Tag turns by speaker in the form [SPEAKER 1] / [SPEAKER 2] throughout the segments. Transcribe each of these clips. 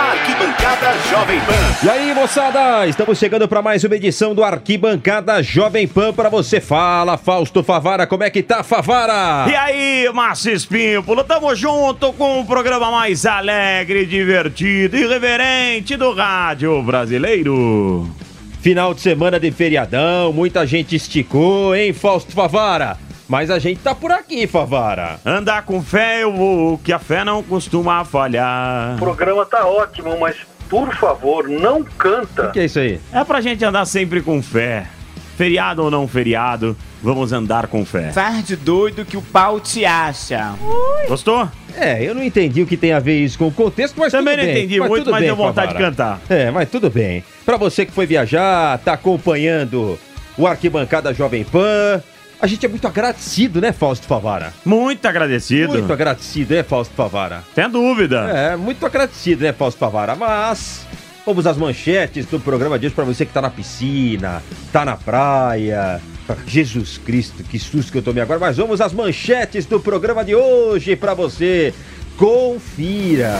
[SPEAKER 1] Arquibancada Jovem Pan.
[SPEAKER 2] E aí, moçada, estamos chegando para mais uma edição do Arquibancada Jovem Pan para você. Fala, Fausto Favara, como é que tá, Favara?
[SPEAKER 3] E aí, Márcio Espímpolo, tamo junto com o programa mais alegre, divertido e irreverente do rádio brasileiro.
[SPEAKER 2] Final de semana de feriadão, muita gente esticou, hein, Fausto Favara? Mas a gente tá por aqui, Favara.
[SPEAKER 3] Andar com fé eu vou, que a fé não costuma falhar.
[SPEAKER 4] O programa tá ótimo, mas por favor, não canta.
[SPEAKER 2] O que é isso aí?
[SPEAKER 3] É pra gente andar sempre com fé. Feriado ou não feriado, vamos andar com fé.
[SPEAKER 5] Faz de doido que o pau te acha.
[SPEAKER 3] Gostou?
[SPEAKER 2] É, eu não entendi o que tem a ver isso com o contexto, mas
[SPEAKER 3] também
[SPEAKER 2] tudo bem.
[SPEAKER 3] não entendi muito, mas deu vontade de cantar.
[SPEAKER 2] É, mas tudo bem. Pra você que foi viajar, tá acompanhando o Arquibancada Jovem Pan, a gente é muito agradecido, né, Fausto Favara?
[SPEAKER 3] Muito agradecido.
[SPEAKER 2] Muito agradecido, né, Fausto Favara?
[SPEAKER 3] Sem dúvida.
[SPEAKER 2] É, muito agradecido, né, Fausto Favara? Mas vamos às manchetes do programa de hoje pra você que tá na piscina, tá na praia. Jesus Cristo, que susto que eu tomei agora. Mas vamos às manchetes do programa de hoje pra você. Confira.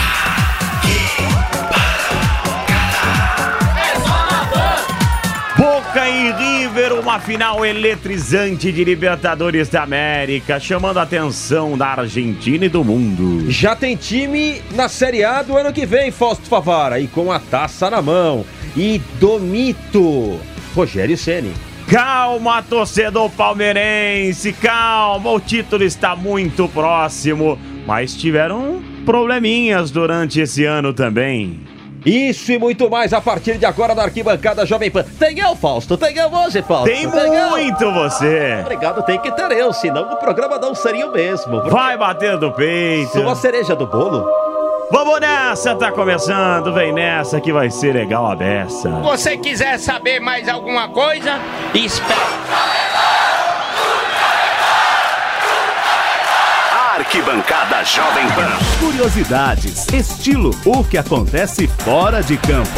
[SPEAKER 3] Boca e River, uma final eletrizante de Libertadores da América, chamando a atenção da Argentina e do mundo.
[SPEAKER 2] Já tem time na Série A do ano que vem, Fausto Favara, e com a taça na mão. E do mito, Rogério Ceni.
[SPEAKER 3] Calma, torcedor palmeirense, calma, o título está muito próximo, mas tiveram probleminhas durante esse ano também.
[SPEAKER 2] Isso e muito mais a partir de agora da Arquibancada Jovem Pan. Tem eu, Fausto? Tem eu hoje, Fausto?
[SPEAKER 3] Tem muito você.
[SPEAKER 2] Obrigado, tem que ter eu, senão o programa não seria o mesmo.
[SPEAKER 3] Vai bater do peito.
[SPEAKER 2] Sou a cereja do bolo.
[SPEAKER 3] Vamos nessa, tá começando, vem nessa que vai ser legal a beça.
[SPEAKER 5] Você quiser saber mais alguma coisa? Espera.
[SPEAKER 1] Arquibancada Jovem Pan.
[SPEAKER 6] Curiosidades, estilo, o que acontece fora de campo.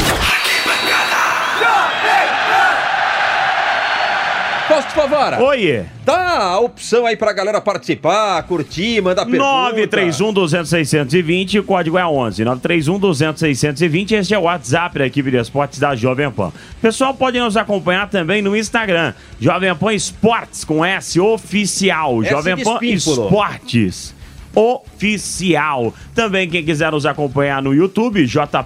[SPEAKER 2] Fausto Favara.
[SPEAKER 3] Oi.
[SPEAKER 2] Dá a opção aí pra galera participar, curtir, mandar pergunta.
[SPEAKER 3] 931-200-620, o código é 11. 931-200-620, esse é o WhatsApp da equipe de esportes da Jovem Pan. Pessoal, pode nos acompanhar também no Instagram, Jovem Pan Esportes, com S, oficial. Jovem Pan Esportes. Oficial. Também quem quiser nos acompanhar no YouTube,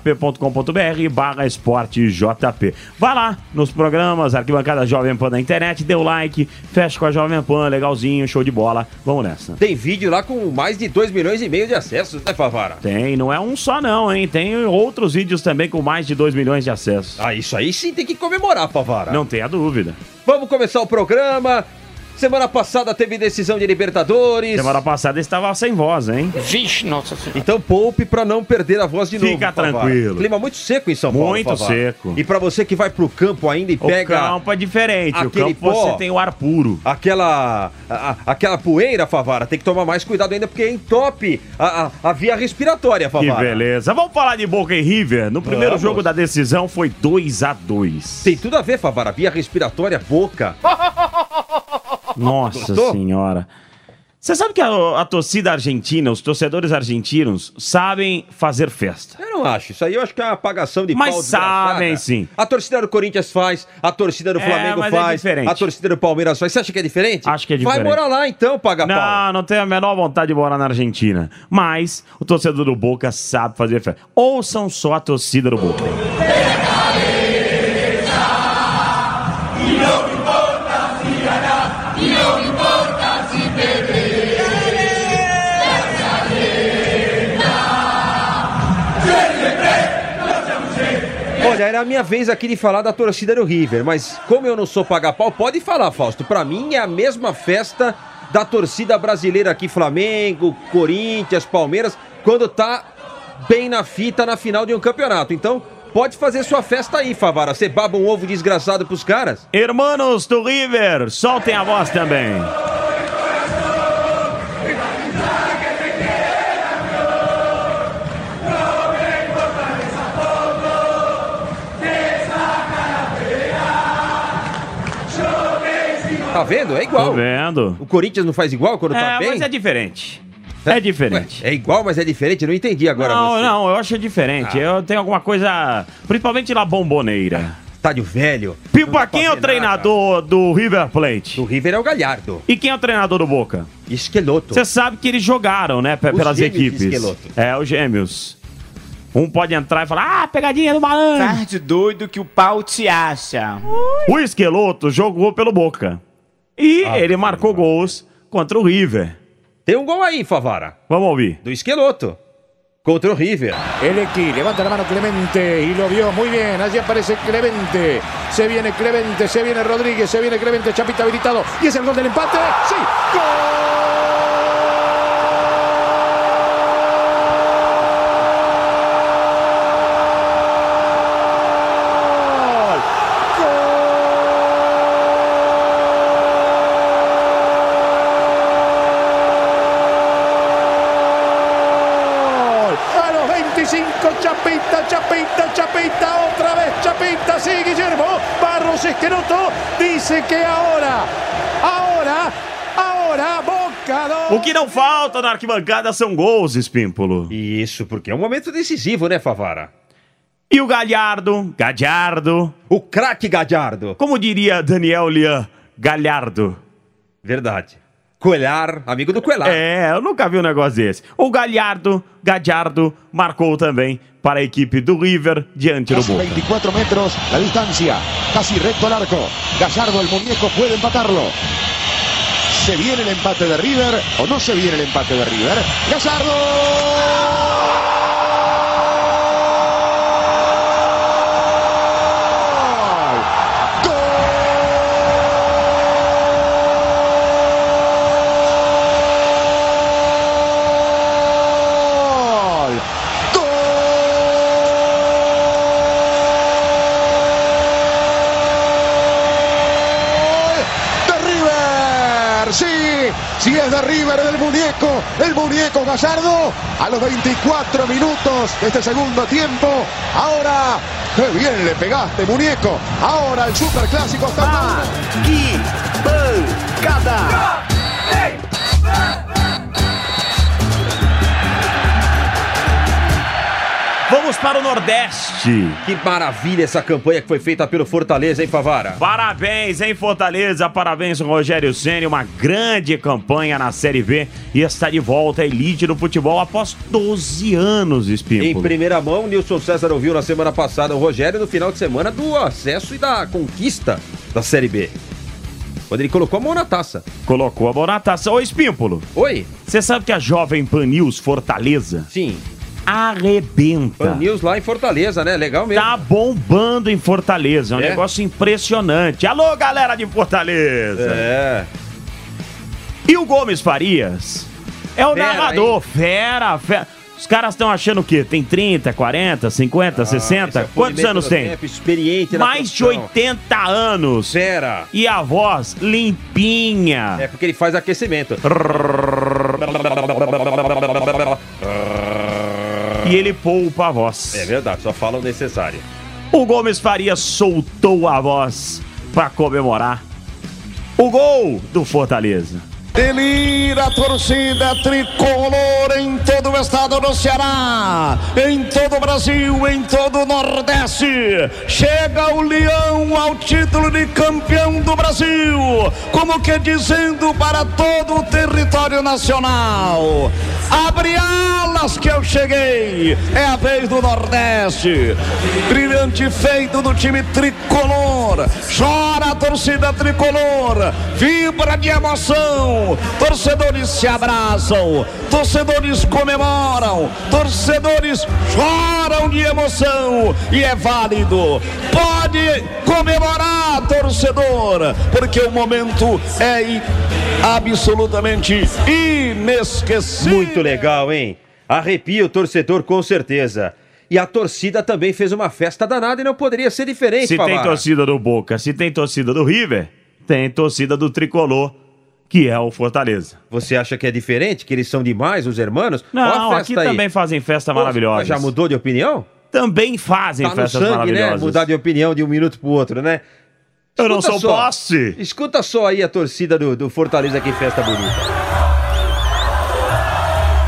[SPEAKER 3] jp.com.br/esportejp. Vai lá nos programas Arquibancada Jovem Pan na internet, dê o like, fecha com a Jovem Pan, legalzinho, show de bola. Vamos nessa.
[SPEAKER 2] Tem vídeo lá com mais de 2,5 milhões de acessos, né, Favara?
[SPEAKER 3] Tem, não é um só não, hein? Tem outros vídeos também com mais de 2 milhões de acessos.
[SPEAKER 2] Ah, isso aí sim tem que comemorar, Favara.
[SPEAKER 3] Não tenha dúvida.
[SPEAKER 2] Vamos começar o programa. Semana passada teve decisão de Libertadores.
[SPEAKER 3] Semana passada estava sem voz, hein?
[SPEAKER 5] Vixe, nossa senhora.
[SPEAKER 2] Então poupe pra não perder a voz de novo.
[SPEAKER 3] Fica tranquilo.
[SPEAKER 2] Clima muito seco em São Paulo.
[SPEAKER 3] Muito seco.
[SPEAKER 2] E pra você que vai pro campo ainda e pega...
[SPEAKER 3] O campo é diferente. O
[SPEAKER 2] aquele
[SPEAKER 3] campo
[SPEAKER 2] pó,
[SPEAKER 3] você tem o ar puro.
[SPEAKER 2] Aquela poeira, Favara, tem que tomar mais cuidado ainda porque entope a via respiratória, Favara.
[SPEAKER 3] Que beleza. Vamos falar de Boca e River. No primeiro jogo da decisão foi 2-2.
[SPEAKER 2] Tem tudo a ver, Favara. Via respiratória, boca.
[SPEAKER 3] Nossa senhora. Você sabe que a torcida argentina, os torcedores argentinos, sabem fazer festa.
[SPEAKER 2] Eu não acho. Isso aí eu acho que é uma apagação de
[SPEAKER 3] mas
[SPEAKER 2] pau
[SPEAKER 3] sabem
[SPEAKER 2] desgraçada.
[SPEAKER 3] sim.
[SPEAKER 2] A torcida do Corinthians faz, a torcida do Flamengo
[SPEAKER 3] mas
[SPEAKER 2] faz,
[SPEAKER 3] é diferente.
[SPEAKER 2] a torcida do Palmeiras faz. Você acha que é diferente?
[SPEAKER 3] Acho que é diferente.
[SPEAKER 2] Vai morar lá então, paga pau.
[SPEAKER 3] Não tenho a menor vontade de morar na Argentina. Mas o torcedor do Boca sabe fazer festa. Ouçam só a torcida do Boca.
[SPEAKER 2] Olha, era a minha vez aqui de falar da torcida do River, mas como eu não sou paga-pau, pode falar, Fausto. Pra mim é a mesma festa da torcida brasileira aqui, Flamengo, Corinthians, Palmeiras, quando tá bem na fita na final de um campeonato. Então, pode fazer sua festa aí, Favara. Você baba um ovo desgraçado pros caras?
[SPEAKER 3] Hermanos do River, soltem a voz também.
[SPEAKER 2] Tá vendo? É igual.
[SPEAKER 3] Tô vendo.
[SPEAKER 2] O Corinthians não faz igual quando tá bem?
[SPEAKER 3] Mas é diferente. É diferente.
[SPEAKER 2] Ué, é igual, mas é diferente? Eu não entendi agora.
[SPEAKER 3] Não, eu acho diferente. Eu tenho alguma coisa, principalmente na Bomboneira.
[SPEAKER 2] Estádio velho.
[SPEAKER 3] Pipa, quem é o treinador do River Plate?
[SPEAKER 2] Do River é o Galhardo.
[SPEAKER 3] E quem é o treinador do Boca?
[SPEAKER 2] Esqueloto.
[SPEAKER 3] Você sabe que eles jogaram, né, pelas equipes. Os gêmeos. Um pode entrar e falar, pegadinha do malandro.
[SPEAKER 7] Faz de doido que o pau te acha.
[SPEAKER 3] O Esqueloto jogou pelo Boca. E ele marcou gols contra o River.
[SPEAKER 2] Tem um gol aí, Favara.
[SPEAKER 3] Vamos ouvir.
[SPEAKER 2] Do Esqueloto. Contra o River.
[SPEAKER 8] Elecki, levanta la mano Clemente y lo vio muy bien. Allí aparece Clemente. Se viene Clemente, se viene Rodríguez, se viene Clemente, Chapita habilitado. Y es el gol del empate. ¡Sí! ¡Gol! Chapita, otra vez Chapita, sí, Guillermo Barros Esqueloto dice que ahora, Boca do...
[SPEAKER 3] O que não falta na arquibancada são gols, Espímpolo.
[SPEAKER 2] Isso, porque é um momento decisivo, né, Favara?
[SPEAKER 3] E o Gadiardo,
[SPEAKER 2] o craque Gadiardo.
[SPEAKER 3] Como diria Daniel Lian, Galhardo.
[SPEAKER 2] Verdade. Coelhar, amigo do Coelhar.
[SPEAKER 3] Eu nunca vi um negócio desse. O Gadiardo marcou também para a equipe do River diante do Boca.
[SPEAKER 8] 24 metros la distancia, casi recto al arco. Gallardo, el muñeco, puede empatarlo. ¿Se viene el empate de River o no se viene el empate de River? ¡Gallardo! Si es de River, el muñeco Gallardo, a los 24 minutos de este segundo tiempo. Ahora, qué bien le pegaste, muñeco. Ahora el superclásico está...
[SPEAKER 1] Arquibancada.
[SPEAKER 3] Vamos para o Nordeste.
[SPEAKER 2] Que maravilha essa campanha que foi feita pelo Fortaleza, hein, Favara?
[SPEAKER 3] Parabéns, hein, Fortaleza. Parabéns, Rogério Ceni. Uma grande campanha na Série B e está de volta à elite do futebol após 12 anos, Espímpolo.
[SPEAKER 2] Em primeira mão, Nilson César ouviu na semana passada o Rogério no final de semana do acesso e da conquista da Série B. Quando ele colocou a mão na taça.
[SPEAKER 3] Colocou a mão na taça. Ô, Espímpolo.
[SPEAKER 2] Oi.
[SPEAKER 3] Você sabe que a Jovem Pan News Fortaleza...
[SPEAKER 2] Sim.
[SPEAKER 3] Arrebenta.
[SPEAKER 2] Pan News lá em Fortaleza, né? Legal mesmo.
[SPEAKER 3] Tá bombando em Fortaleza. É um negócio impressionante. Alô, galera de Fortaleza. E o Gomes Farias é o narrador. Fera. Os caras estão achando o quê? Tem 30, 40, 50, 60? Quantos anos tem?
[SPEAKER 2] Tempo, experiente na
[SPEAKER 3] mais de 80 anos.
[SPEAKER 2] Fera.
[SPEAKER 3] E a voz limpinha.
[SPEAKER 2] É porque ele faz aquecimento.
[SPEAKER 3] E ele poupa a voz.
[SPEAKER 2] É verdade, só fala o necessário.
[SPEAKER 3] O Gomes Farias soltou a voz para comemorar o gol do Fortaleza.
[SPEAKER 8] Delira a torcida tricolor em todo o estado do Ceará, em todo o Brasil, em todo o Nordeste. Chega o Leão ao título de campeão do Brasil, como que dizendo para todo o território nacional: abre alas que eu cheguei, é a vez do Nordeste. Brilhante feito do time tricolor, chora a torcida tricolor, vibra de emoção. Torcedores se abraçam, torcedores comemoram, torcedores choram de emoção e é válido. Pode comemorar, torcedor, porque o momento é absolutamente inesquecível.
[SPEAKER 2] Muito legal, hein? Arrepia o torcedor com certeza. E a torcida também fez uma festa danada e não poderia ser diferente,
[SPEAKER 3] Se
[SPEAKER 2] Favara.
[SPEAKER 3] tem torcida do Boca, se tem torcida do River, tem torcida do Tricolor, que é o Fortaleza.
[SPEAKER 2] Você acha que é diferente? Que eles são demais, os hermanos?
[SPEAKER 3] Não, aqui também fazem festa maravilhosa.
[SPEAKER 2] Já mudou de opinião?
[SPEAKER 3] Também fazem festas
[SPEAKER 2] no sangue,
[SPEAKER 3] maravilhosas.
[SPEAKER 2] Né? Mudar de opinião de um minuto pro outro, né?
[SPEAKER 3] Eu não sou posse.
[SPEAKER 2] Escuta só aí a torcida do Fortaleza, que festa bonita.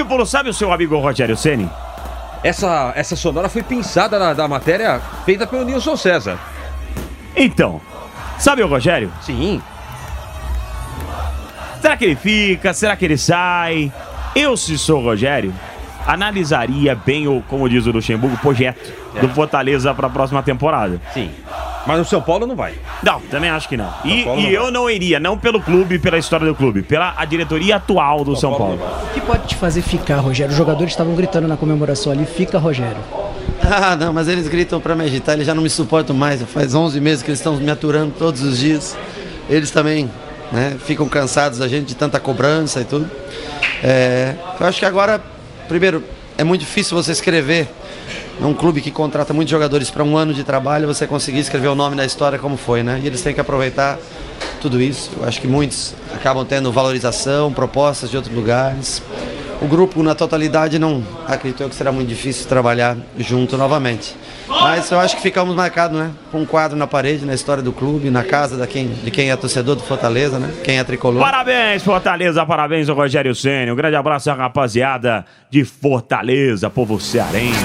[SPEAKER 3] Espímpolo, sabe o seu amigo Rogério Ceni?
[SPEAKER 2] Essa sonora foi pensada da matéria feita pelo Nilson César.
[SPEAKER 3] Então, sabe o Rogério?
[SPEAKER 2] Sim.
[SPEAKER 3] Será que ele fica? Será que ele sai? Eu, se sou o Rogério, analisaria bem o, como diz o Luxemburgo, o projeto do Fortaleza para a próxima temporada.
[SPEAKER 2] Sim. Mas no São Paulo não vai.
[SPEAKER 3] Não, também acho que não. E
[SPEAKER 2] eu
[SPEAKER 3] não iria, não pelo clube, pela história do clube, pela a diretoria atual do São Paulo.
[SPEAKER 9] O que pode te fazer ficar, Rogério? Os jogadores estavam gritando na comemoração ali, fica, Rogério.
[SPEAKER 10] Ah, não, mas eles gritam pra me agitar, eles já não me suportam mais. Faz 11 meses que eles estão me aturando todos os dias. Eles também, né, ficam cansados da gente de tanta cobrança e tudo. Eu acho que agora, primeiro, é muito difícil você escrever num clube que contrata muitos jogadores para um ano de trabalho, você conseguir escrever o nome da história como foi, né? E eles têm que aproveitar tudo isso. Eu acho que muitos acabam tendo valorização, propostas de outros lugares. O grupo, na totalidade, não acredito que será muito difícil trabalhar junto novamente. Mas eu acho que ficamos marcados, né? Com um quadro na parede, na história do clube, na casa de quem é torcedor do Fortaleza, né? Quem é tricolor.
[SPEAKER 3] Parabéns, Fortaleza, parabéns ao Rogério Ceni. Um grande abraço à rapaziada de Fortaleza, povo cearense.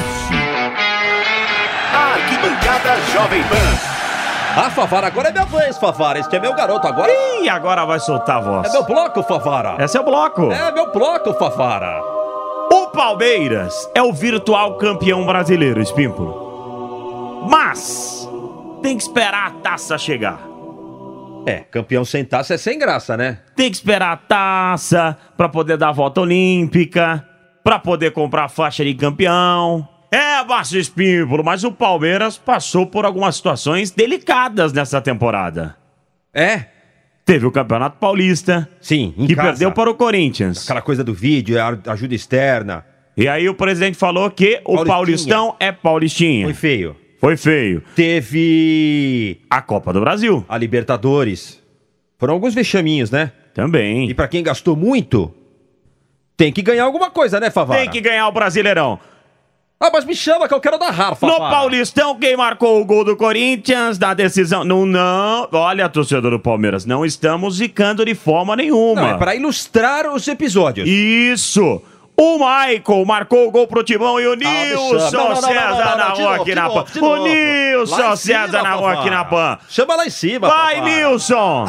[SPEAKER 1] Arquibancada Jovem Pan.
[SPEAKER 2] Favara, agora é minha vez, Favara. Este é meu garoto agora.
[SPEAKER 3] Ih, agora vai soltar a voz.
[SPEAKER 2] É meu bloco, Favara.
[SPEAKER 3] Esse é o bloco.
[SPEAKER 2] É meu bloco, Favara.
[SPEAKER 3] O Palmeiras é o virtual campeão brasileiro, Espímpolo. Mas tem que esperar a taça chegar.
[SPEAKER 2] Campeão sem taça é sem graça, né?
[SPEAKER 3] Tem que esperar a taça pra poder dar a volta olímpica, pra poder comprar a faixa de campeão. Márcio Espímpolo, mas o Palmeiras passou por algumas situações delicadas nessa temporada. Teve o Campeonato Paulista.
[SPEAKER 2] Sim, em
[SPEAKER 3] que
[SPEAKER 2] casa.
[SPEAKER 3] Perdeu para o Corinthians.
[SPEAKER 2] Aquela coisa do vídeo, ajuda externa.
[SPEAKER 3] E aí o presidente falou que o Paulistão é Paulistinha.
[SPEAKER 2] Foi feio.
[SPEAKER 3] Foi feio.
[SPEAKER 2] Teve
[SPEAKER 3] a Copa do Brasil.
[SPEAKER 2] A Libertadores. Foram alguns vexaminhos, né?
[SPEAKER 3] Também.
[SPEAKER 2] E pra quem gastou muito, tem que ganhar alguma coisa, né, Favara?
[SPEAKER 3] Tem que ganhar o Brasileirão.
[SPEAKER 2] Mas me chama que eu quero dar Rafa.
[SPEAKER 3] No Paulistão, quem marcou o gol do Corinthians da decisão? Não. Olha, torcedor do Palmeiras, não estamos zicando de forma nenhuma.
[SPEAKER 2] Não, é pra ilustrar os episódios.
[SPEAKER 3] Isso. O Michael marcou o gol pro Timão e o Nilson César narrou aqui na PAN. O Nilson César narrou aqui na PAN.
[SPEAKER 2] Chama lá em cima.
[SPEAKER 3] Vai, Nilson.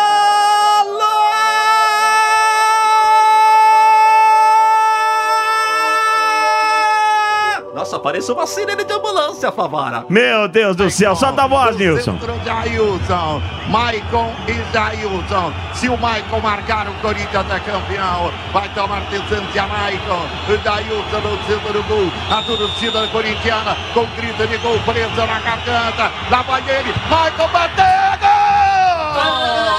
[SPEAKER 2] Nossa, pareceu uma sirene de ambulância, Favara.
[SPEAKER 3] Meu Deus do céu, solta a voz, Nilson.
[SPEAKER 8] Maicon e Jailson. Se o Maicon marcar, o Corinthians é campeão. Vai tomar distância, Maicon. Jailson no centro do gol. A torcida corintiana com grito de gol preso na garganta. Lá vai ele. Maicon bateu! Gol!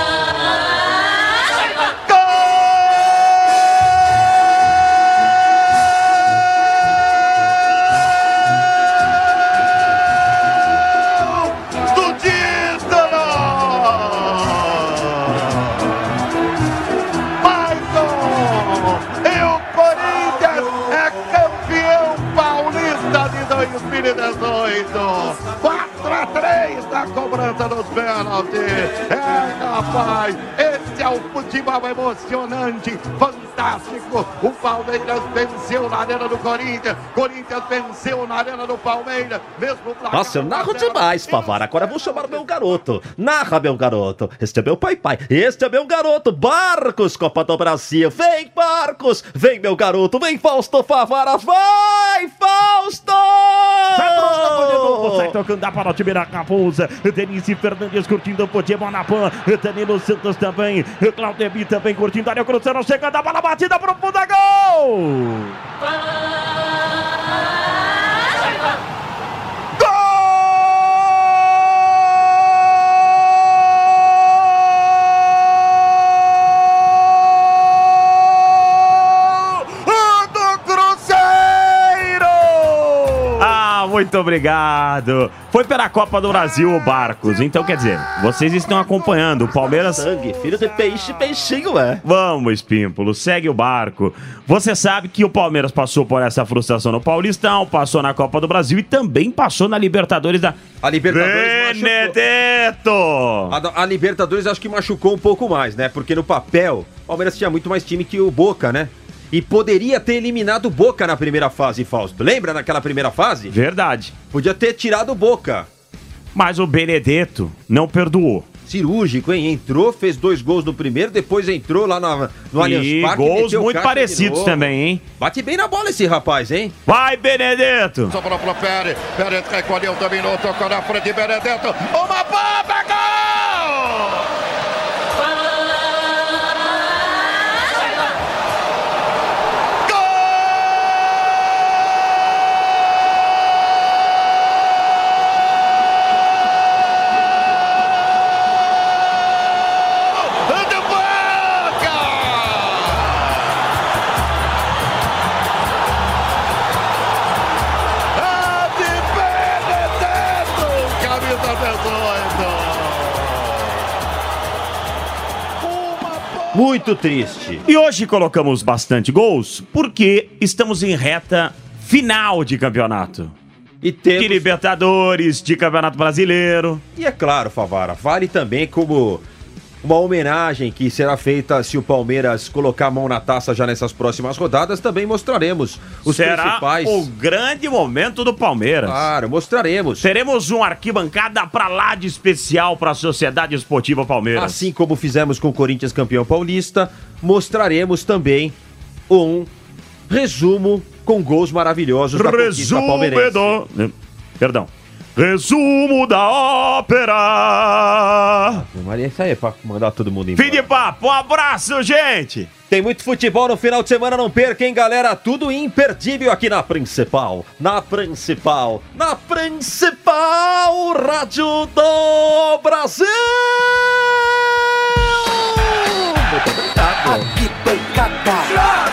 [SPEAKER 8] Cobrança dos pênaltis. Rapaz, esse é o futebol emocionante, fantástico. O Palmeiras venceu na arena do Corinthians venceu na arena do Palmeiras.
[SPEAKER 2] Nossa, eu narro demais, Favara. Agora eu vou chamar meu garoto. Narra, meu garoto. Este é meu pai. Este é meu garoto. Barcos, Copa do Brasil. Vem, Barcos. Vem, meu garoto. Vem, Fausto Favara. Vai, Fausto!
[SPEAKER 3] Sai tocando a para o time da Raposa. Denise Fernandes curtindo o futebol na PAN. Danilo Santos também. Claudemir também curtindo a área, cruzando, chegando a bola batida profunda. Gol! Muito obrigado. Foi pela Copa do Brasil o Barcos. Então, quer dizer, vocês estão acompanhando o Palmeiras.
[SPEAKER 2] Sangue, filho de peixe, peixinho, é.
[SPEAKER 3] Vamos, Espímpolo, segue o barco. Você sabe que o Palmeiras passou por essa frustração no Paulistão, passou na Copa do Brasil e também passou na Libertadores da...
[SPEAKER 2] A Libertadores
[SPEAKER 3] Benedetto!
[SPEAKER 2] A Libertadores acho que machucou um pouco mais, né? Porque no papel, o Palmeiras tinha muito mais time que o Boca, né? e poderia ter eliminado o Boca na primeira fase, Fausto. Lembra naquela primeira fase?
[SPEAKER 3] Verdade.
[SPEAKER 2] Podia ter tirado o Boca.
[SPEAKER 3] Mas o Benedetto não perdoou.
[SPEAKER 2] Cirúrgico, hein? Entrou, fez 2 gols no primeiro, depois entrou lá no Allianz Parque.
[SPEAKER 3] E gols muito parecidos também, hein?
[SPEAKER 2] Bate bem na bola esse rapaz, hein?
[SPEAKER 3] Vai, Benedetto!
[SPEAKER 8] Sobrou pro Pérez. Pérez recolheu, dominou, tocou na frente de Benedetto. Uma bomba, gol!
[SPEAKER 2] Muito triste.
[SPEAKER 3] E hoje colocamos bastante gols porque estamos em reta final de campeonato.
[SPEAKER 2] E temos...
[SPEAKER 3] De Libertadores, de Campeonato Brasileiro.
[SPEAKER 2] E é claro, Favara, vale também como uma homenagem que será feita se o Palmeiras colocar a mão na taça já nessas próximas rodadas. Também mostraremos os principais...
[SPEAKER 3] Será o grande momento do Palmeiras.
[SPEAKER 2] Claro, mostraremos.
[SPEAKER 3] Teremos um arquibancada pra lá de especial para a Sociedade Esportiva Palmeiras.
[SPEAKER 2] Assim como fizemos com o Corinthians campeão paulista, mostraremos também um resumo com gols maravilhosos da conquista palmeirense.
[SPEAKER 3] Perdão. Resumo da ópera.
[SPEAKER 2] Maria, isso aí é pra mandar todo mundo embora.
[SPEAKER 3] Fim de papo, um abraço, gente.
[SPEAKER 2] Tem muito futebol no final de semana, não perca, hein, galera? Tudo imperdível aqui na Principal. Na Principal Rádio do Brasil. Muito obrigado.